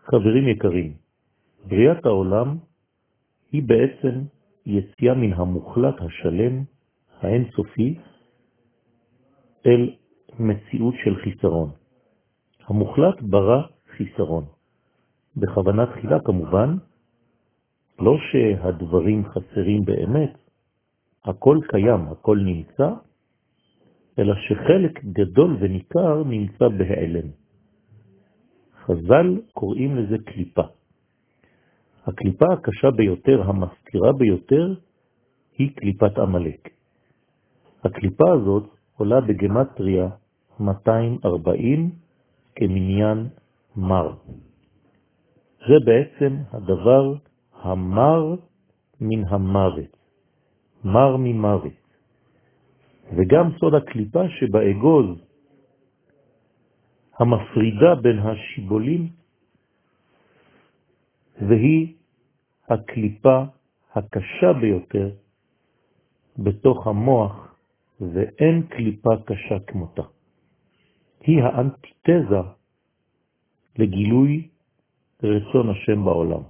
חברים יקרים, בריאת העולם היא בעצם יציאה מן המוחלט השלם, האינסופי, אל מציאות של חיסרון. המוחלט ברא חיסרון. בכוונה תחילה כמובן, לא שהדברים חסרים באמת, הכל קיים, הכל נמצא, אלא שחלק גדול וניכר נמצא בהיעלם. חז"ל קוראים לזה קליפה. הקליפה הקשה ביותר, המסתירה ביותר, היא קליפת עמלק. הקליפה הזאת עולה בגמטריה 240 כמניין מר. זה בעצם הדבר המר מן המוות, מר ממוות. וגם סוד הקליפה שבאגוז, המפרידה בין השיבולים, והיא הקליפה הקשה ביותר בתוך המוח, ואין קליפה קשה כמותה. היא האנטיתזה לגילוי רצון השם בעולם.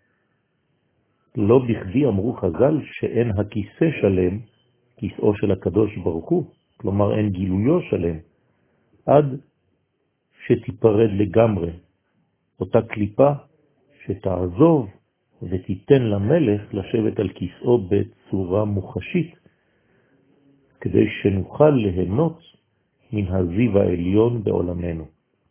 לא בכדי אמרו חז"ל שאין הכיסא שלם, כיסאו של הקדוש ברוך הוא, כלומר אין גילויו שלם, עד שתיפרד לגמרי אותה קליפה שתעזוב ותיתן למלך לשבת על כיסאו בצורה מוחשית, כדי שנוכל ליהנות מן הזיו העליון בעולמנו.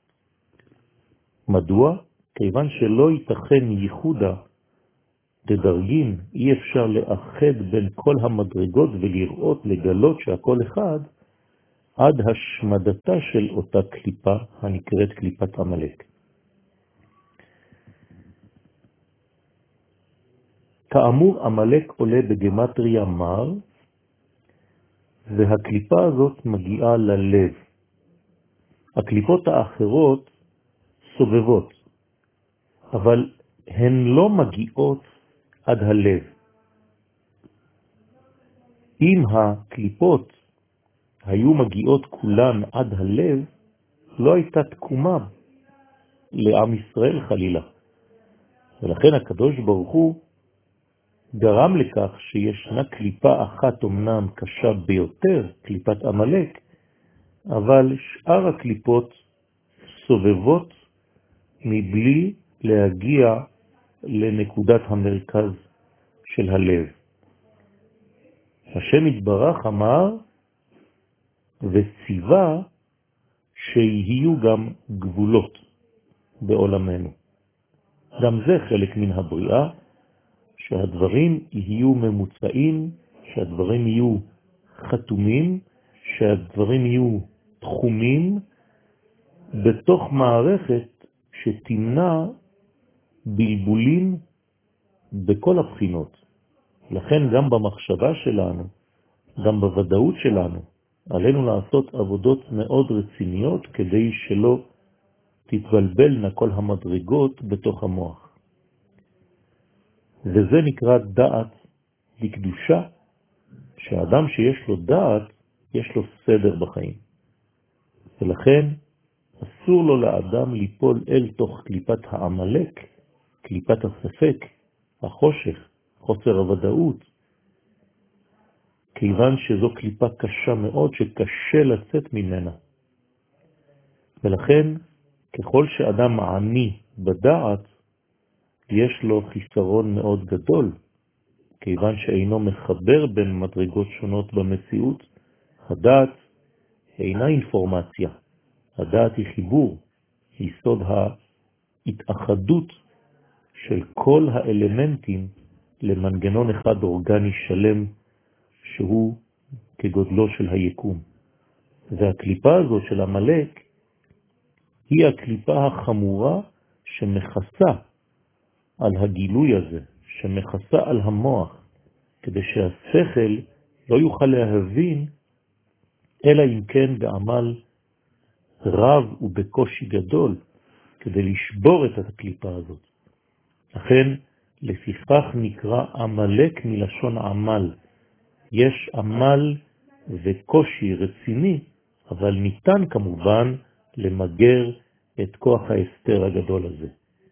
מדוע? כיוון שלא ייתכן ייחודה דדרגין, אי אפשר לאחד בין כל המדרגות ולראות, לגלות שהכל אחד, עד השמדתה של אותה קליפה הנקראת קליפת עמלק. כאמור, עמלק עולה בגמטריה מר, והקליפה הזאת מגיעה ללב. הקליפות האחרות סובבות, אבל הן לא מגיעות עד הלב. אם הקליפות היו מגיעות כולן עד הלב, לא הייתה תקומה לעם ישראל חלילה. ולכן הקדוש ברוך הוא גרם לכך שישנה קליפה אחת אמנם קשה ביותר, קליפת עמלק, אבל שאר הקליפות סובבות מבלי להגיע לנקודת המרכז של הלב. השם יתברך אמר וציווה שיהיו גם גבולות בעולמנו. גם זה חלק מן הבריאה, שהדברים יהיו ממוצעים, שהדברים יהיו חתומים, שהדברים יהיו תחומים בתוך מערכת שתמנע בלבולים בכל הבחינות. לכן גם במחשבה שלנו, גם בוודאות שלנו, עלינו לעשות עבודות מאוד רציניות כדי שלא תתבלבלנה כל המדרגות בתוך המוח. וזה נקרא דעת לקדושה, שהאדם שיש לו דעת, יש לו סדר בחיים. ולכן אסור לו לאדם ליפול אל תוך קליפת העמלק, קליפת הספק, החושך, חוסר הוודאות, כיוון שזו קליפה קשה מאוד שקשה לצאת ממנה. ולכן ככל שאדם עני בדעת, יש לו חיסרון מאוד גדול, כיוון שאינו מחבר בין מדרגות שונות במציאות. הדעת אינה אינפורמציה, הדעת היא חיבור, היא סוד ההתאחדות של כל האלמנטים למנגנון אחד אורגני שלם, שהוא כגודלו של היקום. והקליפה הזאת של עמלק היא הקליפה החמורה שמכסה על הגילוי הזה, שמכסה על המוח, כדי שהשכל לא יוכל להבין, אלא אם כן בעמל רב ובקושי גדול, כדי לשבור את הקליפה הזאת. לכן, לפיכך נקרא עמלק מלשון עמל. יש עמל וקושי רציני, אבל ניתן כמובן למגר את כוח ההסתר הגדול הזה.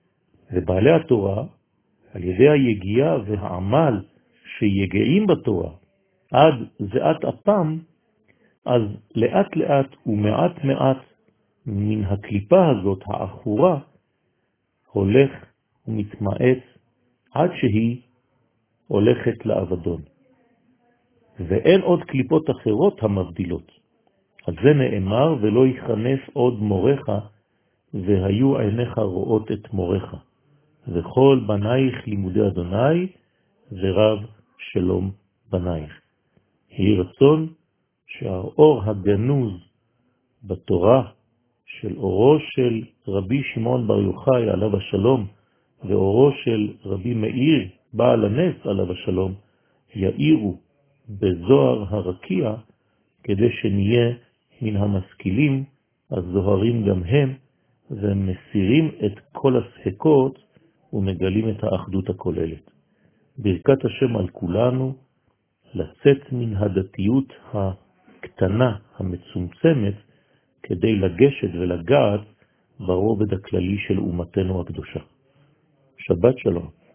ובעלי התורה, על ידי היגיעה והעמל שיגעים בתורה, עד זיעת אפם, אז לאט לאט ומעט מעט מן הקליפה הזאת האחורה, הולך ומתמעט עד שהיא הולכת לאבדון. ואין עוד קליפות אחרות המבדילות. על זה נאמר, ולא יכנס עוד מורך, והיו עיניך רואות את מורך. וכל בנייך לימודי אדוני, ורב שלום בנייך. יהי רצון שהאור הגנוז בתורה של אורו של רבי שמעון בר יוחאי עליו השלום, ואורו של רבי מאיר בעל הנס עליו השלום, יאירו בזוהר הרקיע, כדי שנהיה מן המשכילים הזוהרים גם הם, ומסירים את כל הספקות ומגלים את האחדות הכוללת. ברכת השם על כולנו, לצאת מן הדתיות הקטנה, המצומצמת, כדי לגשת ולגעת ברובד הכללי של אומתנו הקדושה. שבת שלום.